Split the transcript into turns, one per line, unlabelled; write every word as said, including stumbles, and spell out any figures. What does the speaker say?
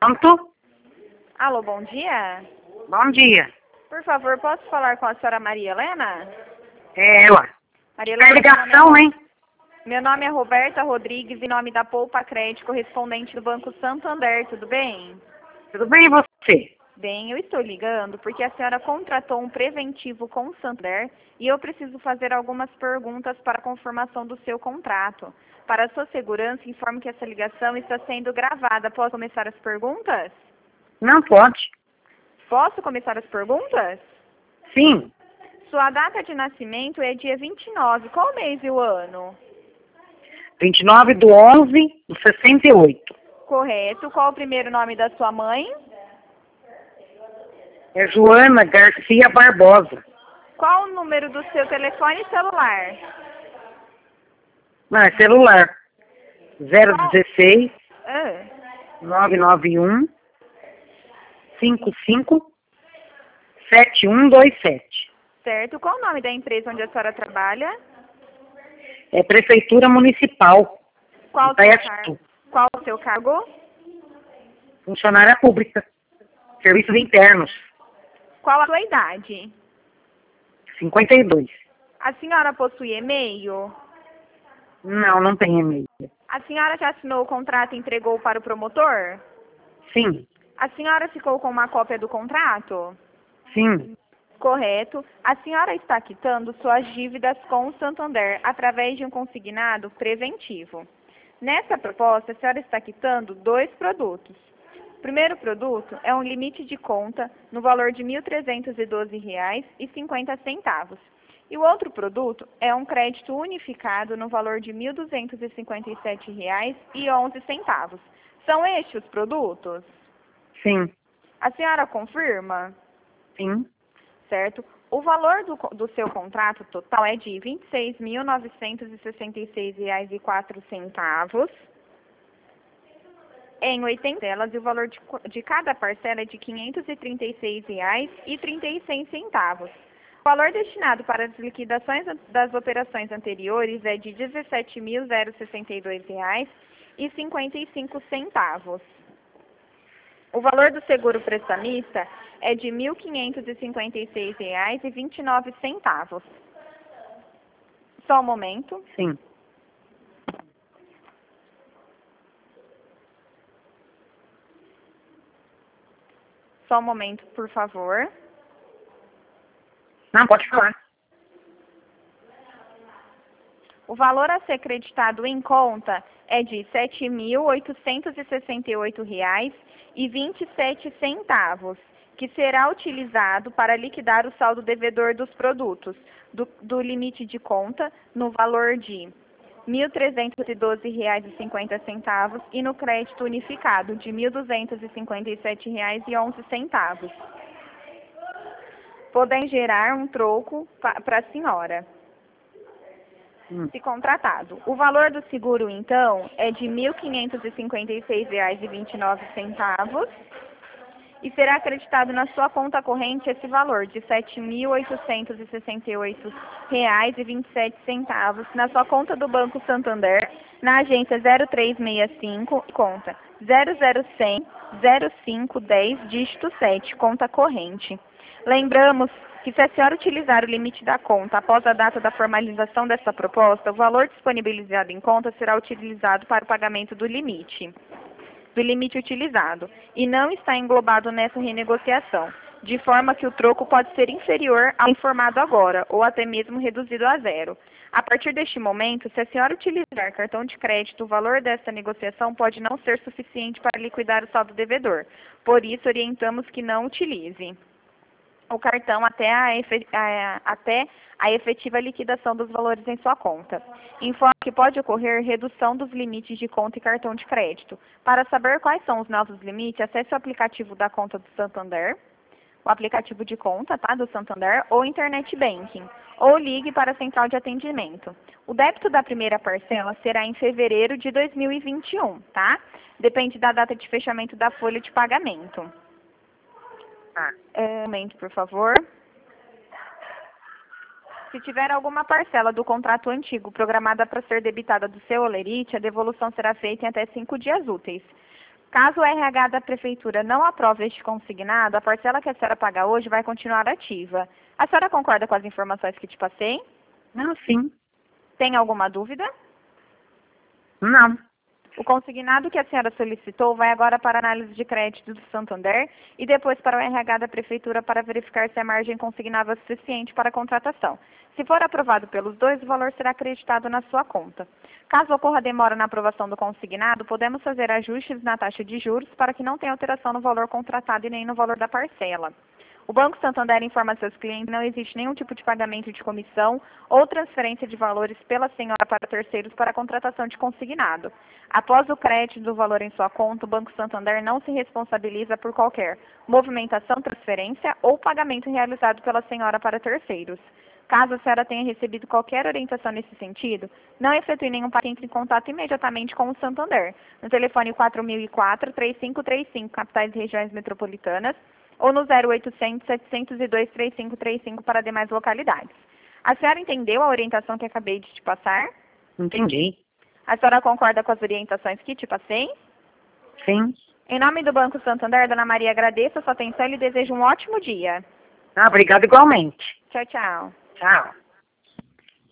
Pronto?
Alô, bom dia.
Bom dia.
Por favor, posso falar com a senhora Maria Helena?
É ela.
Maria
A
Helena,
ligação,
meu nome,
hein?
é, meu nome é Roberta Rodrigues, em nome da Poupa Crédito, correspondente do Banco Santander, tudo bem?
Tudo bem e você?
Bem, eu estou ligando porque a senhora contratou um preventivo com o Santander e eu preciso fazer algumas perguntas para a confirmação do seu contrato. Para a sua segurança, informe que essa ligação está sendo gravada. Posso começar as perguntas?
Não pode.
Posso começar as perguntas?
Sim.
Sua data de nascimento é dia vinte e nove. Qual mês e o ano?
vinte e nove do onze de sessenta e oito.
Correto. Qual o primeiro nome da sua mãe?
É Joana Garcia Barbosa.
Qual o número do seu telefone celular?
Não, é celular. zero
Qual?
dezesseis,
Ah,
nove nove um, cinco cinco, sete um dois sete.
certo. Qual o nome da empresa onde a senhora trabalha?
É Prefeitura Municipal.
Qual o seu
Itaiaçu.
cargo? Qual o seu cargo?
Funcionária Pública. Serviços Internos.
Qual a sua idade?
cinquenta e dois.
A senhora possui e-mail?
Não, não tem e-mail.
A senhora já assinou o contrato e entregou para o promotor?
Sim,
A senhora ficou com uma cópia do contrato?
sim,
Correto. A senhora está quitando suas dívidas com o Santander através de um consignado preventivo. Nessa proposta, a senhora está quitando dois produtos. O primeiro produto é um limite de conta no valor de mil trezentos e doze reais e cinquenta centavos. E o outro produto é um crédito unificado no valor de mil duzentos e cinquenta e sete reais e onze centavos. São estes os produtos?
sim,
A senhora confirma?
sim.
Certo? O valor do, do seu contrato total é de vinte e seis mil novecentos e sessenta e seis reais e quatro centavos em oitenta delas, e o valor de, de cada parcela é de quinhentos e trinta e seis reais e trinta e seis centavos. O valor destinado para as liquidações das operações anteriores é de dezessete mil sessenta e dois reais e cinquenta e cinco centavos. O valor do seguro prestamista é de mil quinhentos e cinquenta e seis reais e vinte e nove centavos. Só um momento.
Sim.
Só um momento, por favor.
Não, pode falar.
O valor a ser creditado em conta é de sete mil oitocentos e sessenta e oito reais e vinte e sete centavos, que será utilizado para liquidar o saldo devedor dos produtos do, do limite de conta no valor de mil trezentos e doze reais e cinquenta centavos e no crédito unificado de mil duzentos e cinquenta e sete reais e onze centavos, podem gerar um troco para a senhora,
Hum.
se contratado. O valor do seguro, então, é de mil quinhentos e cinquenta e seis reais e vinte e nove centavos e será acreditado na sua conta corrente esse valor de sete mil oitocentos e sessenta e oito reais e vinte e sete centavos na sua conta do Banco Santander, na agência zero três seis cinco, conta zero zero cem, zero cinco dez, dígito sete, conta corrente. Lembramos que se a senhora utilizar o limite da conta após a data da formalização dessa proposta, o valor disponibilizado em conta será utilizado para o pagamento do limite, do limite utilizado, e não está englobado nessa renegociação, de forma que o troco pode ser inferior ao informado agora, ou até mesmo reduzido a zero. A partir deste momento, se a senhora utilizar cartão de crédito, o valor dessa negociação pode não ser suficiente para liquidar o saldo devedor. Por isso, orientamos que não utilize o cartão até a, efe, a, até a efetiva liquidação dos valores em sua conta. Informe que pode ocorrer redução dos limites de conta e cartão de crédito. Para saber quais são os novos limites, acesse o aplicativo da conta do Santander, o aplicativo de conta, tá, do Santander, ou Internet Banking, ou ligue para a central de atendimento. O débito da primeira parcela será em fevereiro de dois mil e vinte e um, tá? Depende da data de fechamento da folha de pagamento.
Ah.
Um momento, por favor. Se tiver alguma parcela do contrato antigo programada para ser debitada do seu holerite, a devolução será feita em até cinco dias úteis. Caso o R H da Prefeitura não aprove este consignado, a parcela que a senhora paga hoje vai continuar ativa. A senhora concorda com as informações que te passei?
Não, sim.
Tem alguma dúvida?
Não.
O consignado que a senhora solicitou vai agora para a análise de crédito do Santander e depois para o R H da Prefeitura para verificar se a margem consignável é suficiente para a contratação. Se for aprovado pelos dois, o valor será acreditado na sua conta. Caso ocorra demora na aprovação do consignado, podemos fazer ajustes na taxa de juros para que não tenha alteração no valor contratado e nem no valor da parcela. O Banco Santander informa a seus clientes que não existe nenhum tipo de pagamento de comissão ou transferência de valores pela senhora para terceiros para a contratação de consignado. Após o crédito do valor em sua conta, o Banco Santander não se responsabiliza por qualquer movimentação, transferência ou pagamento realizado pela senhora para terceiros. Caso a senhora tenha recebido qualquer orientação nesse sentido, não efetue nenhum pagamento, entre em contato imediatamente com o Santander, no telefone quatro mil e quatro, três cinco três cinco, capitais e regiões metropolitanas, ou no zero oitocentos, setecentos e dois, trinta e cinco trinta e cinco para demais localidades. A senhora entendeu a orientação que acabei de te passar?
Entendi.
A senhora concorda com as orientações que te passei?
Sim.
Em nome do Banco Santander, Dona Maria, agradeço a sua atenção e lhe desejo um ótimo dia.
Ah, obrigado igualmente.
Tchau, tchau.
Tchau.